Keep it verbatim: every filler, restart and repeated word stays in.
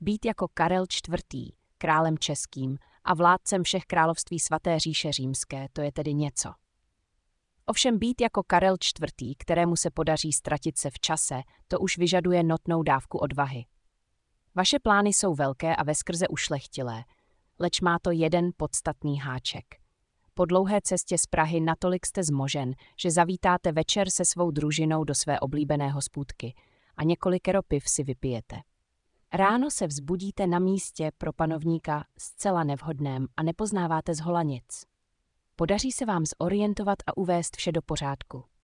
Být jako Karel čtvrtý, králem českým a vládcem všech království svaté říše římské, to je tedy něco. Ovšem být jako Karel čtvrtý, kterému se podaří ztratit se v čase, to už vyžaduje notnou dávku odvahy. Vaše plány jsou velké a veskrze ušlechtilé, leč má to jeden podstatný háček. Po dlouhé cestě z Prahy natolik jste zmožen, že zavítáte večer se svou družinou do své oblíbené hospůdky a několikero piv si vypijete. Ráno se vzbudíte na místě pro panovníka zcela nevhodném a nepoznáváte zhola nic. Podaří se vám zorientovat a uvést vše do pořádku.